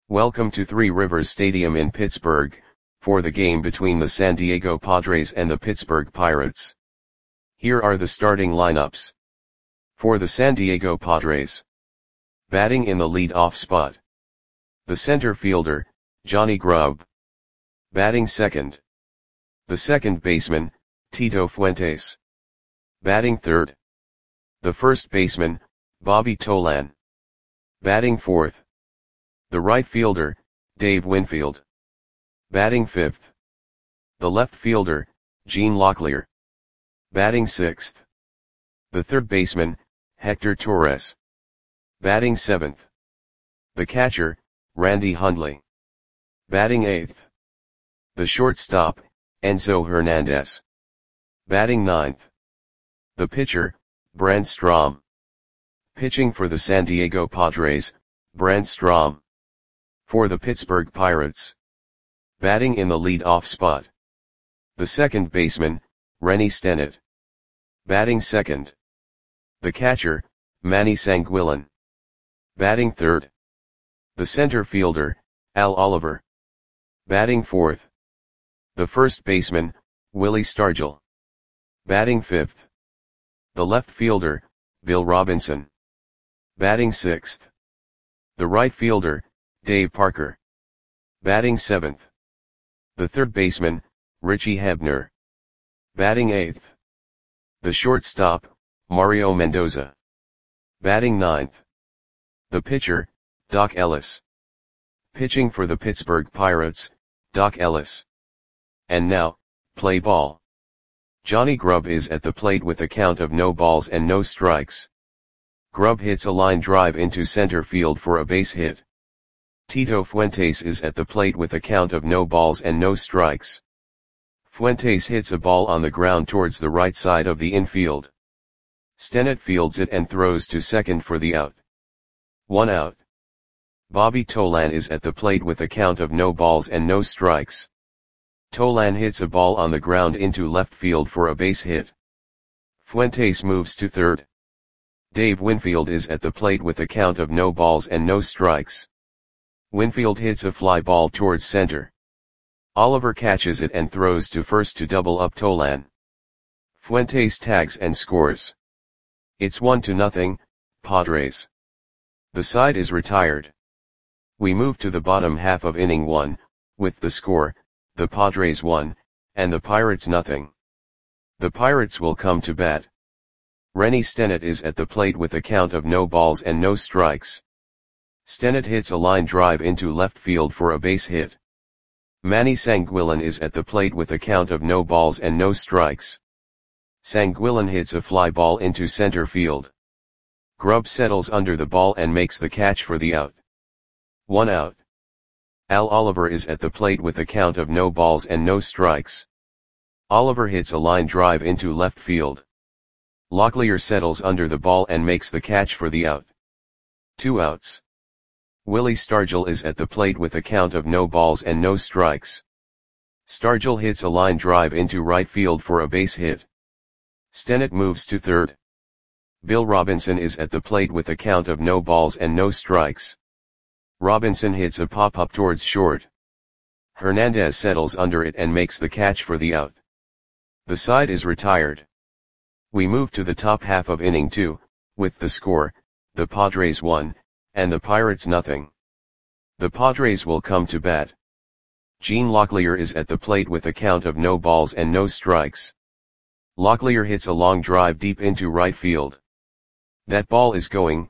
Welcome to Three Rivers Stadium in Pittsburgh, for the game between the San Diego Padres and the Pittsburgh Pirates. Here are the starting lineups. For the San Diego Padres. Batting in the lead-off spot. The center fielder, Johnny Grubb. Batting second. The second baseman, Tito Fuentes. Batting third. The first baseman, Bobby Tolan. Batting fourth. The right fielder, Dave Winfield. Batting fifth. The left fielder, Gene Locklear. Batting sixth. The third baseman, Hector Torres. Batting seventh. The catcher, Randy Hundley. Batting eighth. The shortstop, Enzo Hernandez. Batting ninth. The pitcher, Brent Strom. Pitching for the San Diego Padres, Brent Strom. For the Pittsburgh Pirates. Batting in the lead-off spot. The second baseman, Rennie Stennett. Batting second. The catcher, Manny Sanguillen. Batting third. The center fielder, Al Oliver. Batting fourth. The first baseman, Willie Stargell. Batting fifth. The left fielder, Bill Robinson. Batting sixth. The right fielder, Dave Parker. Batting seventh. The third baseman, Richie Hebner. Batting eighth. The shortstop, Mario Mendoza. Batting ninth. The pitcher, Doc Ellis. Pitching for the Pittsburgh Pirates, Doc Ellis. And now, play ball. Johnny Grubb is at the plate with a count of no balls and no strikes. Grubb hits a line drive into center field for a base hit. Tito Fuentes is at the plate with a count of no balls and no strikes. Fuentes hits a ball on the ground towards the right side of the infield. Stennett fields it and throws to second for the out. 1 out. Bobby Tolan is at the plate with a count of no balls and no strikes. Tolan hits a ball on the ground into left field for a base hit. Fuentes moves to third. Dave Winfield is at the plate with a count of no balls and no strikes. Winfield hits a fly ball towards center. Oliver catches it and throws to first to double up Tolan. Fuentes tags and scores. It's 1-0, Padres. The side is retired. We move to the bottom half of inning 1, with the score, the Padres 1, and the Pirates 0. The Pirates will come to bat. Rennie Stennett is at the plate with a count of no balls and no strikes. Stennett hits a line drive into left field for a base hit. Manny Sanguillen is at the plate with a count of no balls and no strikes. Sanguillen hits a fly ball into center field. Grubb settles under the ball and makes the catch for the out. 1 out. Al Oliver is at the plate with a count of no balls and no strikes. Oliver hits a line drive into left field. Locklear settles under the ball and makes the catch for the out. 2 outs. Willie Stargell is at the plate with a count of no balls and no strikes. Stargell hits a line drive into right field for a base hit. Stennett moves to third. Bill Robinson is at the plate with a count of no balls and no strikes. Robinson hits a pop-up towards short. Hernandez settles under it and makes the catch for the out. The side is retired. We move to the top half of inning 2, with the score, the Padres 1, and the Pirates 0. The Padres will come to bat. Gene Locklear is at the plate with a count of no balls and no strikes. Locklear hits a long drive deep into right field. That ball is gone.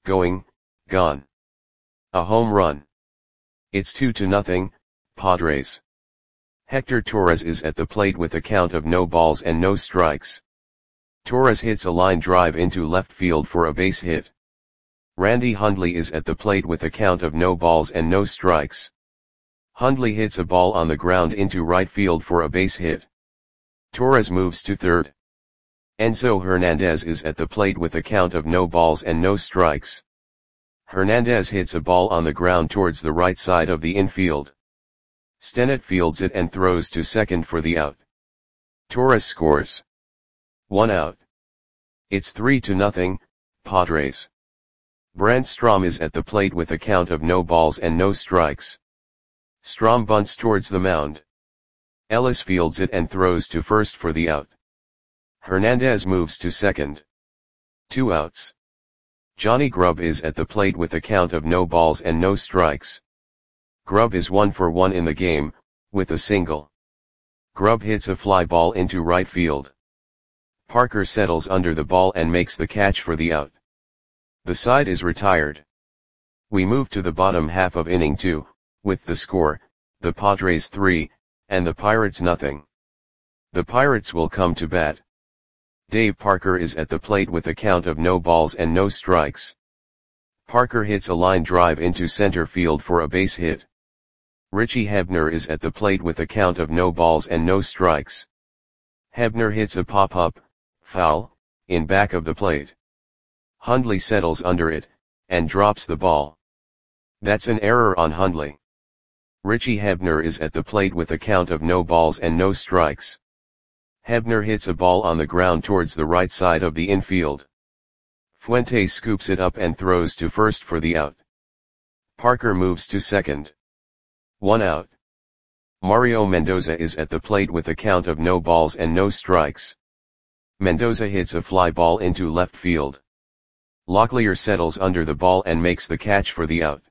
A home run. It's 2-0, Padres. Hector Torres is at the plate with a count of no balls and no strikes. Torres hits a line drive into left field for a base hit. Randy Hundley is at the plate with a count of no balls and no strikes. Hundley hits a ball on the ground into right field for a base hit. Torres moves to third. Enzo Hernandez is at the plate with a count of no balls and no strikes. Hernandez hits a ball on the ground towards the right side of the infield. Stennett fields it and throws to second for the out. Torres scores. 1 out. It's 3-0, Padres. Brant Strom is at the plate with a count of no balls and no strikes. Strom bunts towards the mound. Ellis fields it and throws to first for the out. Hernandez moves to second. 2 outs. Johnny Grubb is at the plate with a count of no balls and no strikes. Grubb is 1 for 1 in the game, with a single. Grubb hits a fly ball into right field. Parker settles under the ball and makes the catch for the out. The side is retired. We move to the bottom half of inning 2, with the score, the Padres 3, and the Pirates nothing. The Pirates will come to bat. Dave Parker is at the plate with a count of no balls and no strikes. Parker hits a line drive into center field for a base hit. Richie Hebner is at the plate with a count of no balls and no strikes. Hebner hits a pop-up, foul, in back of the plate. Hundley settles under it, and drops the ball. That's an error on Hundley. Richie Hebner is at the plate with a count of no balls and no strikes. Hebner hits a ball on the ground towards the right side of the infield. Fuentes scoops it up and throws to first for the out. Parker moves to second. 1 out. Mario Mendoza is at the plate with a count of no balls and no strikes. Mendoza hits a fly ball into left field. Locklear settles under the ball and makes the catch for the out.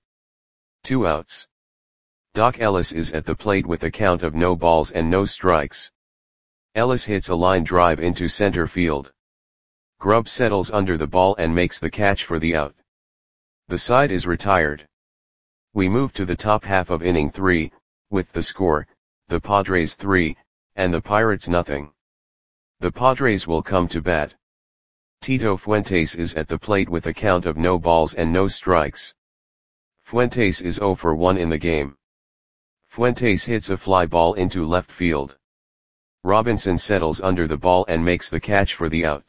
2 outs. Doc Ellis is at the plate with a count of no balls and no strikes. Ellis hits a line drive into center field. Grubb settles under the ball and makes the catch for the out. The side is retired. We move to the top half of inning 3, with the score, the Padres 3, and the Pirates nothing. The Padres will come to bat. Tito Fuentes is at the plate with a count of no balls and no strikes. Fuentes is 0 for 1 in the game. Fuentes hits a fly ball into left field. Robinson settles under the ball and makes the catch for the out.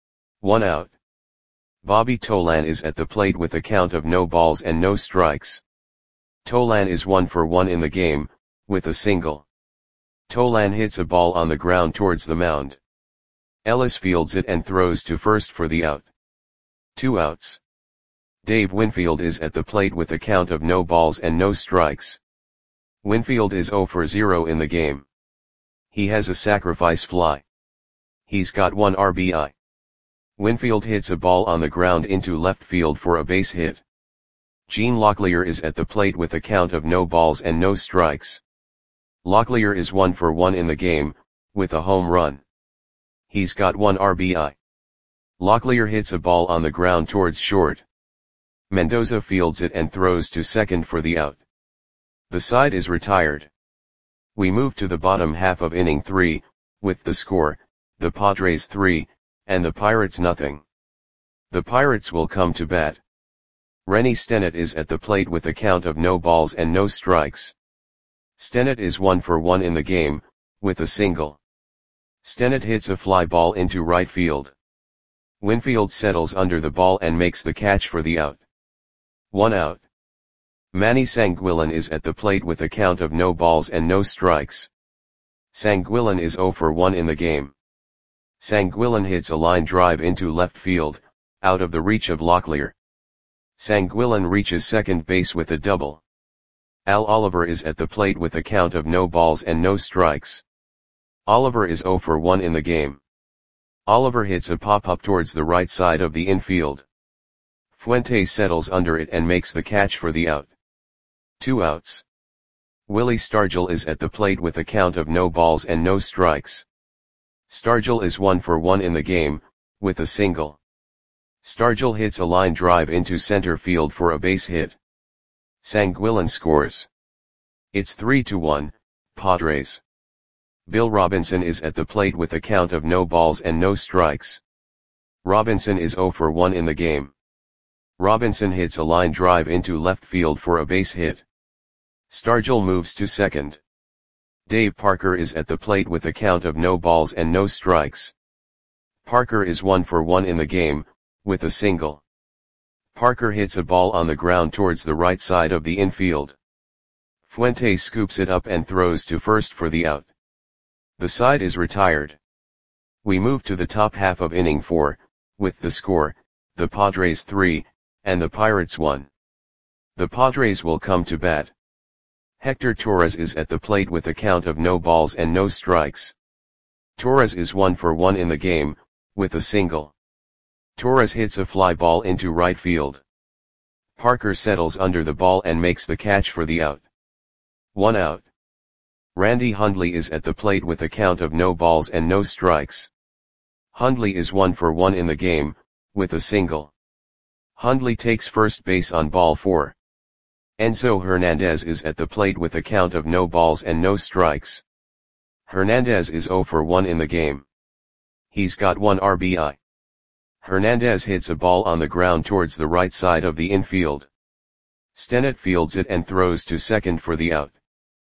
1 out. Bobby Tolan is at the plate with a count of no balls and no strikes. Tolan is 1 for 1 in the game, with a single. Tolan hits a ball on the ground towards the mound. Ellis fields it and throws to first for the out. 2 outs. Dave Winfield is at the plate with a count of no balls and no strikes. Winfield is 0 for 0 in the game. He has a sacrifice fly. He's got 1 RBI. Winfield hits a ball on the ground into left field for a base hit. Gene Locklear is at the plate with a count of no balls and no strikes. Locklear is 1 for 1 in the game, with a home run. He's got 1 RBI. Locklear hits a ball on the ground towards short. Mendoza fields it and throws to second for the out. The side is retired. We move to the bottom half of inning 3, with the score, the Padres 3, and the Pirates nothing. The Pirates will come to bat. Rennie Stennett is at the plate with a count of no balls and no strikes. Stennett is 1 for 1 in the game, with a single. Stennett hits a fly ball into right field. Winfield settles under the ball and makes the catch for the out. 1 out. Manny Sanguillen is at the plate with a count of no balls and no strikes. Sanguillen is 0 for 1 in the game. Sanguillen hits a line drive into left field, out of the reach of Locklear. Sanguillen reaches second base with a double. Al Oliver is at the plate with a count of no balls and no strikes. Oliver is 0 for 1 in the game. Oliver hits a pop-up towards the right side of the infield. Fuentes settles under it and makes the catch for the out. 2 outs. Willie Stargell is at the plate with a count of no balls and no strikes. Stargell is 1 for 1 in the game, with a single. Stargell hits a line drive into center field for a base hit. Sanguillen scores. It's 3-1, Padres. Bill Robinson is at the plate with a count of no balls and no strikes. Robinson is 0 for 1 in the game. Robinson hits a line drive into left field for a base hit. Stargell moves to second. Dave Parker is at the plate with a count of no balls and no strikes. Parker is 1 for 1 in the game, with a single. Parker hits a ball on the ground towards the right side of the infield. Fuentes scoops it up and throws to first for the out. The side is retired. We move to the top half of inning 4, with the score, the Padres 3, and the Pirates 1. The Padres will come to bat. Hector Torres is at the plate with a count of no balls and no strikes. Torres is 1 for 1 in the game, with a single. Torres hits a fly ball into right field. Parker settles under the ball and makes the catch for the out. 1 out. Randy Hundley is at the plate with a count of no balls and no strikes. Hundley is 1 for 1 in the game, with a single. Hundley takes first base on ball 4. Enzo Hernandez is at the plate with a count of no balls and no strikes. Hernandez is 0 for 1 in the game. He's got 1 RBI. Hernandez hits a ball on the ground towards the right side of the infield. Stennett fields it and throws to second for the out.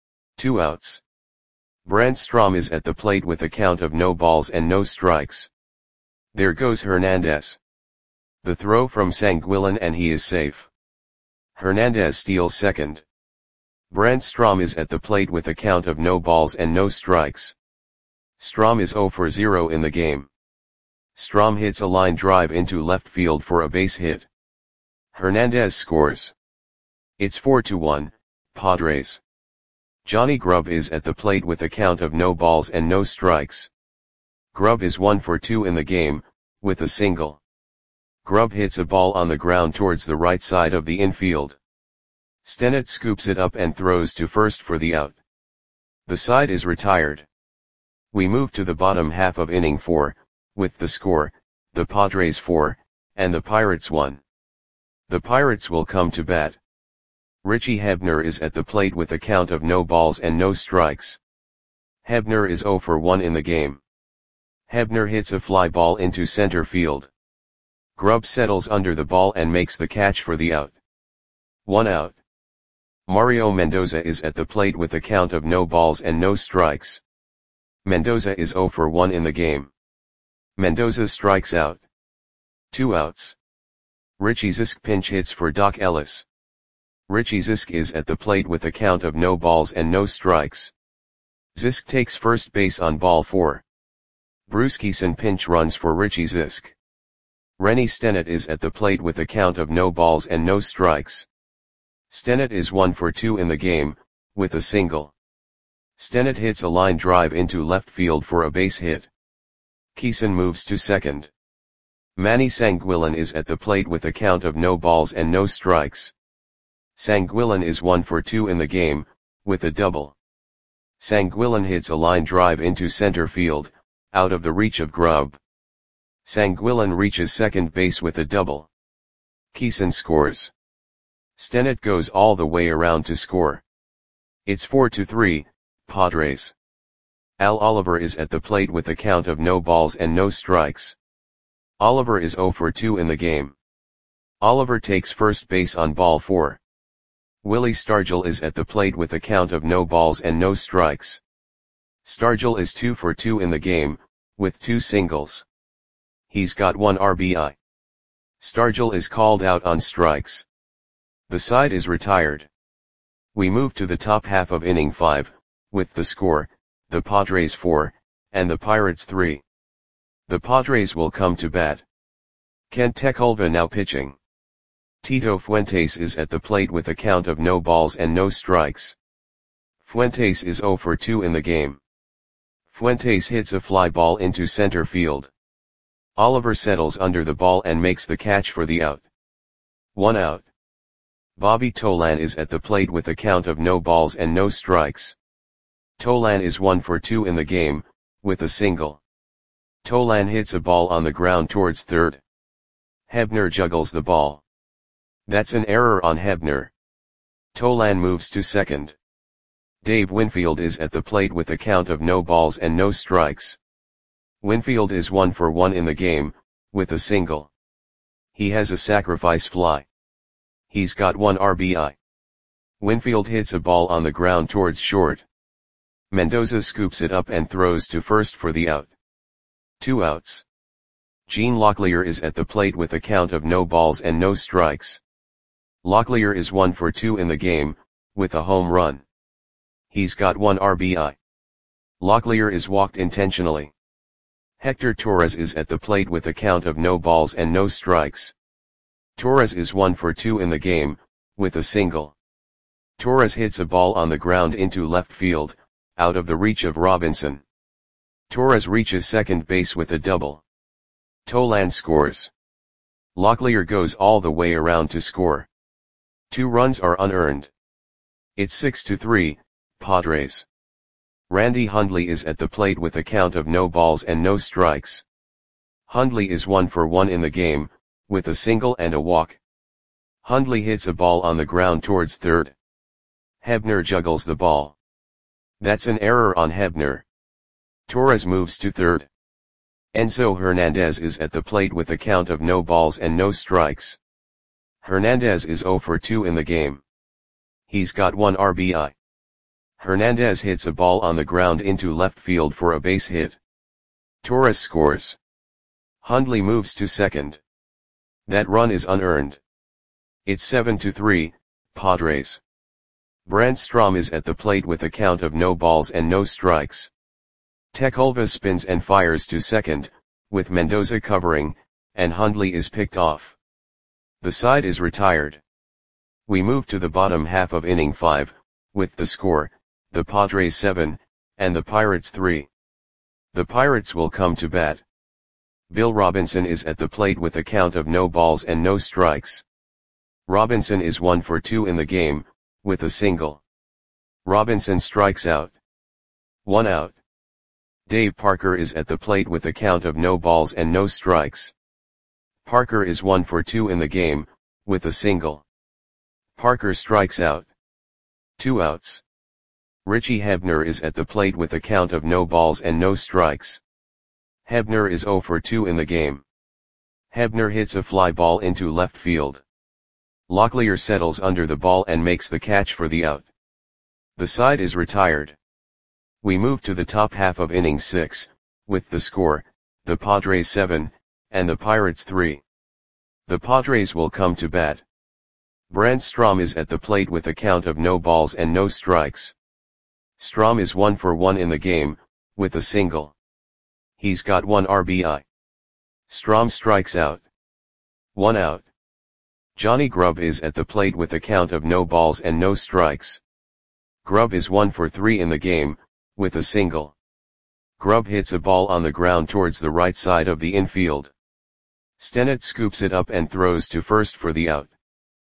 2 outs. Brant Strom is at the plate with a count of no balls and no strikes. There goes Hernandez. The throw from Sanguillen and he is safe. Hernandez steals second. Brant Strom is at the plate with a count of no balls and no strikes. Strom is 0 for 0 in the game. Strom hits a line drive into left field for a base hit. Hernandez scores. It's 4-1, Padres. Johnny Grubb is at the plate with a count of no balls and no strikes. Grubb is 1 for 2 in the game, with a single. Grubb hits a ball on the ground towards the right side of the infield. Stennett scoops it up and throws to first for the out. The side is retired. We move to the bottom half of inning 4, with the score, the Padres 4, and the Pirates 1. The Pirates will come to bat. Richie Hebner is at the plate with a count of no balls and no strikes. Hebner is 0 for 1 in the game. Hebner hits a fly ball into center field. Grubb settles under the ball and makes the catch for the out. 1 out. Mario Mendoza is at the plate with a count of no balls and no strikes. Mendoza is 0 for 1 in the game. Mendoza strikes out. 2 outs. Richie Zisk pinch hits for Doc Ellis. Richie Zisk is at the plate with a count of no balls and no strikes. Zisk takes first base on ball 4. Bruce Kison pinch runs for Richie Zisk. Rennie Stennett is at the plate with a count of no balls and no strikes. Stennett is 1 for 2 in the game, with a single. Stennett hits a line drive into left field for a base hit. Kison moves to second. Manny Sanguillen is at the plate with a count of no balls and no strikes. Sanguillen is 1 for 2 in the game, with a double. Sanguillen hits a line drive into center field, out of the reach of Grubb. Sanguillen reaches second base with a double. Kison scores. Stennett goes all the way around to score. It's 4-3, Padres. Al Oliver is at the plate with a count of no balls and no strikes. Oliver is 0 for 2 in the game. Oliver takes first base on ball 4. Willie Stargell is at the plate with a count of no balls and no strikes. Stargell is 2 for 2 in the game, with 2 singles. He's got 1 RBI. Stargell is called out on strikes. The side is retired. We move to the top half of inning 5, with the score, the Padres 4, and the Pirates 3. The Padres will come to bat. Kent Tekulve now pitching. Tito Fuentes is at the plate with a count of no balls and no strikes. Fuentes is 0 for 2 in the game. Fuentes hits a fly ball into center field. Oliver settles under the ball and makes the catch for the out. 1 out. Bobby Tolan is at the plate with a count of no balls and no strikes. Tolan is 1 for 2 in the game, with a single. Tolan hits a ball on the ground towards third. Hebner juggles the ball. That's an error on Hebner. Tolan moves to second. Dave Winfield is at the plate with a count of no balls and no strikes. Winfield is 1 for 1 in the game, with a single. He has a sacrifice fly. He's got 1 RBI. Winfield hits a ball on the ground towards short. Mendoza scoops it up and throws to first for the out. 2 outs. Gene Locklear is at the plate with a count of no balls and no strikes. Locklear is 1 for 2 in the game, with a home run. He's got 1 RBI. Locklear is walked intentionally. Hector Torres is at the plate with a count of no balls and no strikes. Torres is 1 for 2 in the game, with a single. Torres hits a ball on the ground into left field, out of the reach of Robinson. Torres reaches second base with a double. Tolan scores. Locklear goes all the way around to score. 2 runs are unearned. It's 6-3, Padres. Randy Hundley is at the plate with a count of no balls and no strikes. Hundley is 1 for 1 in the game, with a single and a walk. Hundley hits a ball on the ground towards third. Hebner juggles the ball. That's an error on Hebner. Torres moves to third. Enzo Hernandez is at the plate with a count of no balls and no strikes. Hernandez is 0 for 2 in the game. He's got 1 RBI. Hernandez hits a ball on the ground into left field for a base hit. Torres scores. Hundley moves to second. That run is unearned. It's 7-3, Padres. Brant Strom is at the plate with a count of no balls and no strikes. Tekulve spins and fires to second, with Mendoza covering, and Hundley is picked off. The side is retired. We move to the bottom half of inning 5, with the score, the Padres 7, and the Pirates 3. The Pirates will come to bat. Bill Robinson is at the plate with a count of no balls and no strikes. Robinson is 1 for 2 in the game, with a single. Robinson strikes out. 1 out. Dave Parker is at the plate with a count of no balls and no strikes. Parker is 1 for 2 in the game, with a single. Parker strikes out. 2 outs. Richie Hebner is at the plate with a count of no balls and no strikes. Hebner is 0 for 2 in the game. Hebner hits a fly ball into left field. Locklear settles under the ball and makes the catch for the out. The side is retired. We move to the top half of inning 6, with the score, the Padres 7, and the Pirates 3. The Padres will come to bat. Brant Strom is at the plate with a count of no balls and no strikes. Strom is 1 for 1 in the game, with a single. He's got 1 RBI. Strom strikes out. 1 out. Johnny Grubb is at the plate with a count of no balls and no strikes. Grubb is 1 for 3 in the game, with a single. Grubb hits a ball on the ground towards the right side of the infield. Stennett scoops it up and throws to first for the out.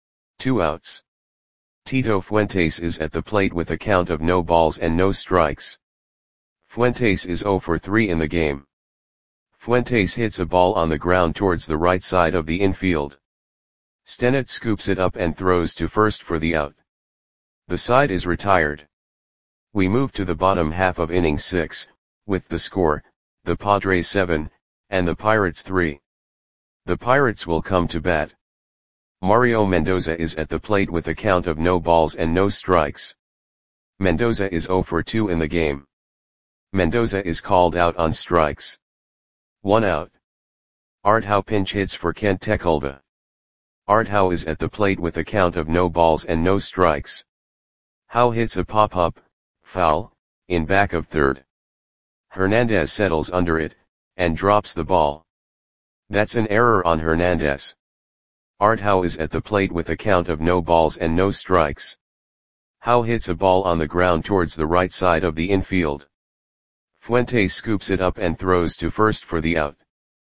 2 outs. Tito Fuentes is at the plate with a count of no balls and no strikes. Fuentes is 0 for 3 in the game. Fuentes hits a ball on the ground towards the right side of the infield. Stennett scoops it up and throws to first for the out. The side is retired. We move to the bottom half of inning 6, with the score, the Padres 7, and the Pirates 3. The Pirates will come to bat. Mario Mendoza is at the plate with a count of no balls and no strikes. Mendoza is 0 for 2 in the game. Mendoza is called out on strikes. 1 out. Art Howe pinch hits for Kent Tekulve. Art Howe is at the plate with a count of no balls and no strikes. Howe hits a pop-up, foul, in back of third. Hernandez settles under it, and drops the ball. That's an error on Hernandez. Art Howe is at the plate with a count of no balls and no strikes. Howe hits a ball on the ground towards the right side of the infield. Fuentes scoops it up and throws to first for the out.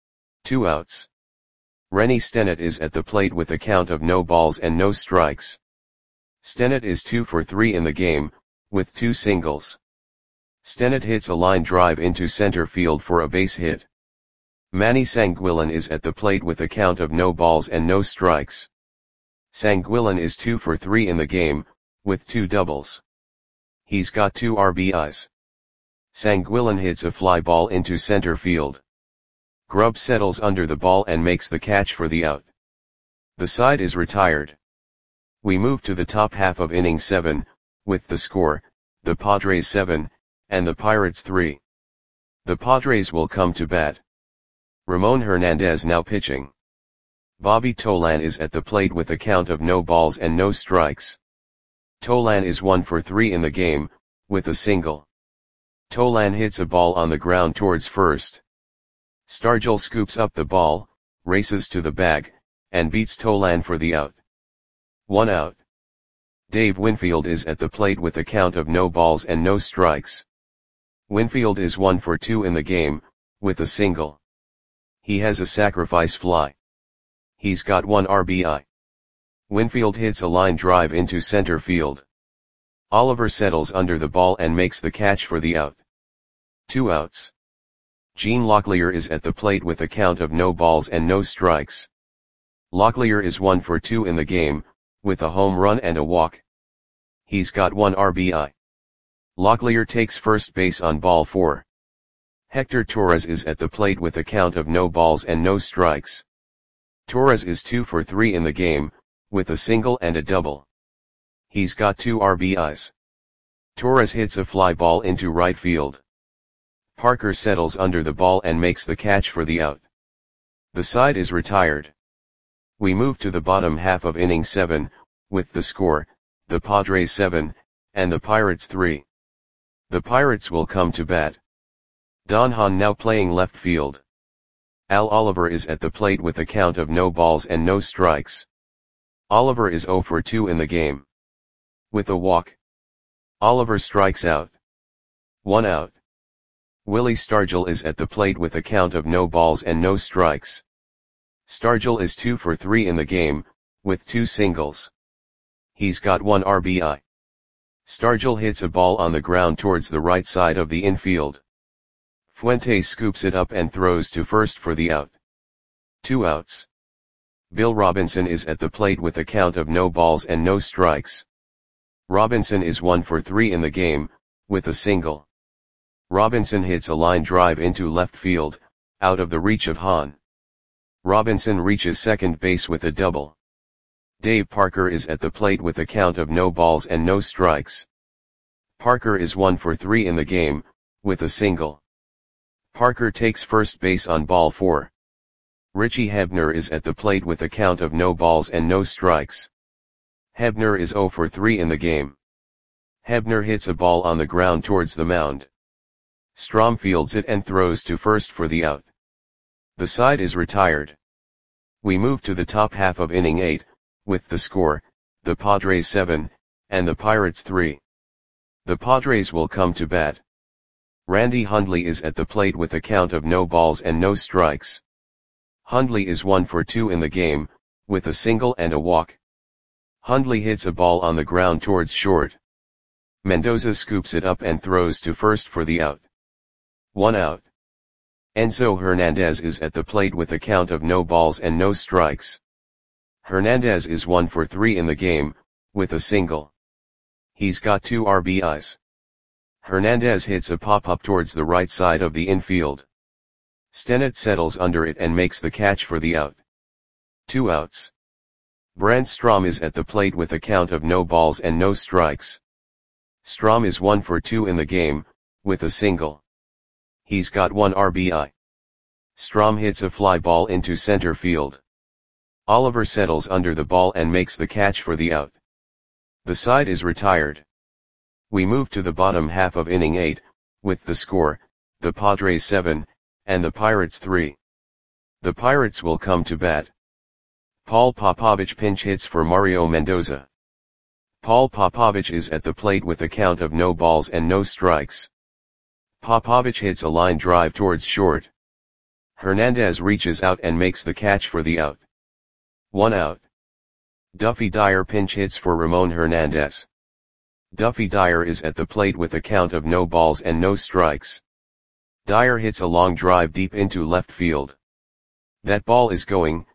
2 outs. Rennie Stennett is at the plate with a count of no balls and no strikes. Stennett is 2 for 3 in the game, with 2 singles. Stennett hits a line drive into center field for a base hit. Manny Sanguillen is at the plate with a count of no balls and no strikes. Sanguillen is 2 for 3 in the game, with 2 doubles. He's got 2 RBIs. Sanguillen hits a fly ball into center field. Grubb settles under the ball and makes the catch for the out. The side is retired. We move to the top half of inning 7, with the score, the Padres 7, and the Pirates 3. The Padres will come to bat. Ramon Hernandez now pitching. Bobby Tolan is at the plate with a count of no balls and no strikes. Tolan is 1 for 3 in the game, with a single. Tolan hits a ball on the ground towards first. Stargell scoops up the ball, races to the bag, and beats Tolan for the out. 1 out. Dave Winfield is at the plate with a count of no balls and no strikes. Winfield is 1 for 2 in the game, with a single. He has a sacrifice fly. He's got 1 RBI. Winfield hits a line drive into center field. Oliver settles under the ball and makes the catch for the out. 2 outs. Gene Locklear is at the plate with a count of no balls and no strikes. Locklear is 1 for 2 in the game, with a home run and a walk. He's got 1 RBI. Locklear takes first base on ball 4. Hector Torres is at the plate with a count of no balls and no strikes. Torres is 2 for 3 in the game, with a single and a double. He's got 2 RBIs. Torres hits a fly ball into right field. Parker settles under the ball and makes the catch for the out. The side is retired. We move to the bottom half of inning 7, with the score, the Padres 7, and the Pirates 3. The Pirates will come to bat. Don Hahn now playing left field. Al Oliver is at the plate with a count of no balls and no strikes. Oliver is 0 for 2 in the game. With a walk. Oliver strikes out. 1 out. Willie Stargell is at the plate with a count of no balls and no strikes. Stargell is 2 for 3 in the game, with 2 singles. He's got 1 RBI. Stargell hits a ball on the ground towards the right side of the infield. Fuentes scoops it up and throws to first for the out. 2 outs. Bill Robinson is at the plate with a count of no balls and no strikes. Robinson is 1 for 3 in the game, with a single. Robinson hits a line drive into left field, out of the reach of Hahn. Robinson reaches second base with a double. Dave Parker is at the plate with a count of no balls and no strikes. Parker is 1 for 3 in the game, with a single. Parker takes first base on ball 4. Richie Hebner is at the plate with a count of no balls and no strikes. Hebner is 0 for 3 in the game. Hebner hits a ball on the ground towards the mound. Strom fields it and throws to first for the out. The side is retired. We move to the top half of inning 8, with the score, the Padres 7, and the Pirates 3. The Padres will come to bat. Randy Hundley is at the plate with a count of no balls and no strikes. Hundley is 1 for 2 in the game, with a single and a walk. Hundley hits a ball on the ground towards short. Mendoza scoops it up and throws to first for the out. 1 out. Enzo Hernandez is at the plate with a count of no balls and no strikes. Hernandez is 1 for 3 in the game, with a single. He's got 2 RBIs. Hernandez hits a pop-up towards the right side of the infield. Stennett settles under it and makes the catch for the out. 2 outs. Brant Strom is at the plate with a count of no balls and no strikes. Strom is 1 for 2 in the game, with a single. He's got 1 RBI. Strom hits a fly ball into center field. Oliver settles under the ball and makes the catch for the out. The side is retired. We move to the bottom half of inning 8, with the score, the Padres 7, and the Pirates 3. The Pirates will come to bat. Paul Popovich pinch hits for Mario Mendoza. Paul Popovich is at the plate with a count of no balls and no strikes. Popovich hits a line drive towards short. Hernandez reaches out and makes the catch for the out. 1 out. Duffy Dyer pinch hits for Ramon Hernandez. Duffy Dyer is at the plate with a count of no balls and no strikes. Dyer hits a long drive deep into left field. That ball is gone.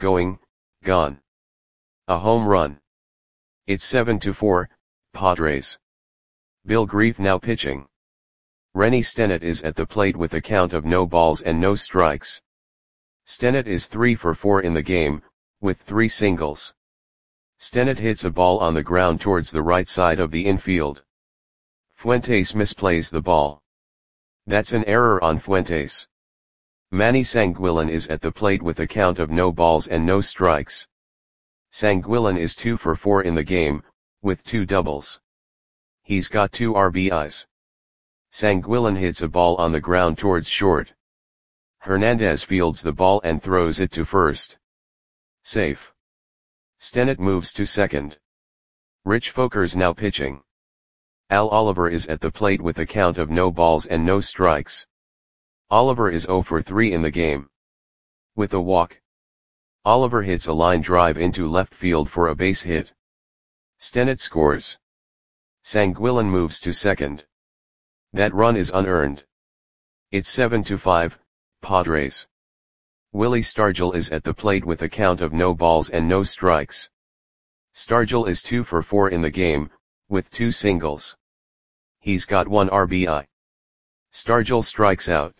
A home run. It's 7-4, Padres. Bill Grief now pitching. Rennie Stennett is at the plate with a count of no balls and no strikes. Stennett is 3 for 4 in the game, with 3 singles. Stennett hits a ball on the ground towards the right side of the infield. Fuentes misplays the ball. That's an error on Fuentes. Manny Sanguillen is at the plate with a count of no balls and no strikes. Sanguillen is 2 for 4 in the game, with 2 doubles. He's got 2 RBIs. Sanguillen hits a ball on the ground towards short. Hernandez fields the ball and throws it to first. Safe. Stennett moves to second. Rich Folkers now pitching. Al Oliver is at the plate with a count of no balls and no strikes. Oliver is 0 for 3 in the game. With a walk, Oliver hits a line drive into left field for a base hit. Stennett scores. Sanguillen moves to second. That run is unearned. It's 7-5, Padres. Willie Stargell is at the plate with a count of no balls and no strikes. Stargell is 2 for 4 in the game, with 2 singles. He's got 1 RBI. Stargell strikes out.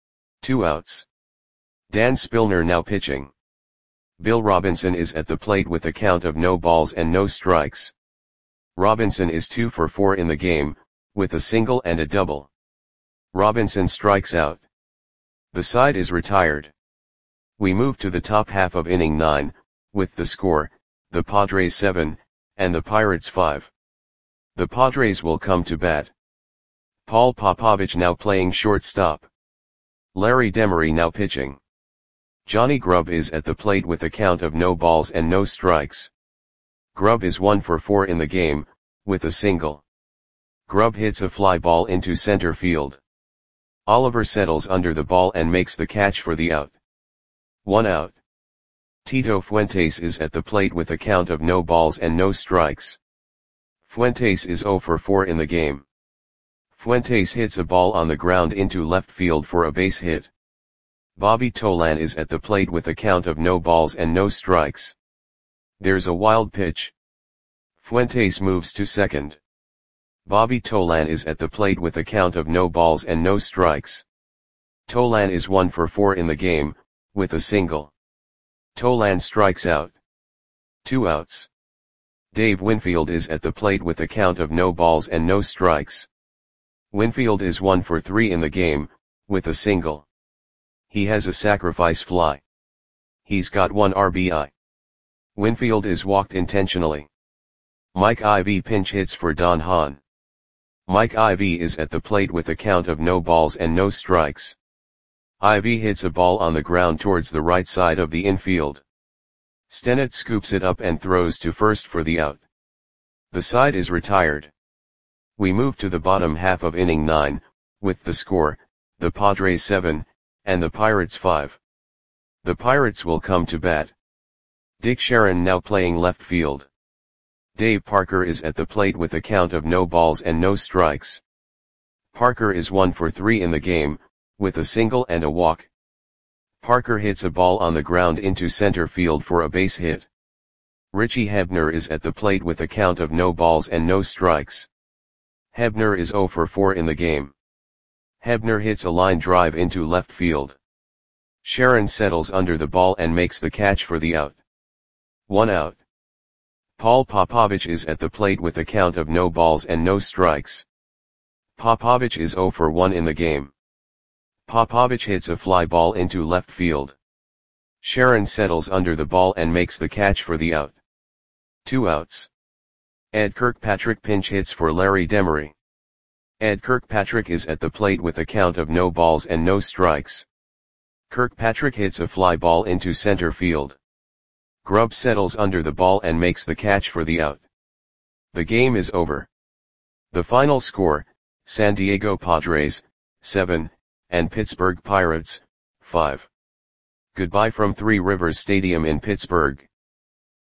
2 outs. Dan Spillner now pitching. Bill Robinson is at the plate with a count of no balls and no strikes. Robinson is 2 for 4 in the game, with a single and a double. Robinson strikes out. The side is retired. We move to the top half of inning 9, with the score, the Padres 7, and the Pirates 5. The Padres will come to bat. Paul Popovich now playing shortstop. Larry Demery now pitching. Johnny Grubb is at the plate with a count of no balls and no strikes. Grubb is 1 for 4 in the game, with a single. Grubb hits a fly ball into center field. Oliver settles under the ball and makes the catch for the out. 1 out. Tito Fuentes is at the plate with a count of no balls and no strikes. Fuentes is 0 for 4 in the game. Fuentes hits a ball on the ground into left field for a base hit. Bobby Tolan is at the plate with a count of no balls and no strikes. There's a wild pitch. Fuentes moves to second. Bobby Tolan is at the plate with a count of no balls and no strikes. Tolan is 1 for 4 in the game, with a single. Tolan strikes out. 2 outs. Dave Winfield is at the plate with a count of no balls and no strikes. Winfield is 1 for 3 in the game, with a single. He has a sacrifice fly. He's got 1 RBI. Winfield is walked intentionally. Mike Ivy pinch hits for Don Hahn. Mike Ivy is at the plate with a count of no balls and no strikes. Ivy hits a ball on the ground towards the right side of the infield. Stennett scoops it up and throws to first for the out. The side is retired. We move to the bottom half of inning 9, with the score, the Padres 7, and the Pirates 5. The Pirates will come to bat. Dick Sharon now playing left field. Dave Parker is at the plate with a count of no balls and no strikes. Parker is 1 for 3 in the game, with a single and a walk. Parker hits a ball on the ground into center field for a base hit. Richie Hebner is at the plate with a count of no balls and no strikes. Hebner is 0 for 4 in the game. Hebner hits a line drive into left field. Sharon settles under the ball and makes the catch for the out. 1 out. Paul Popovich is at the plate with a count of no balls and no strikes. Popovich is 0 for 1 in the game. Popovich hits a fly ball into left field. Sharon settles under the ball and makes the catch for the out. 2 outs. Ed Kirkpatrick pinch hits for Larry Demery. Ed Kirkpatrick is at the plate with a count of no balls and no strikes. Kirkpatrick hits a fly ball into center field. Grubb settles under the ball and makes the catch for the out. The game is over. The final score, San Diego Padres, 7, and Pittsburgh Pirates, 5. Goodbye from Three Rivers Stadium in Pittsburgh.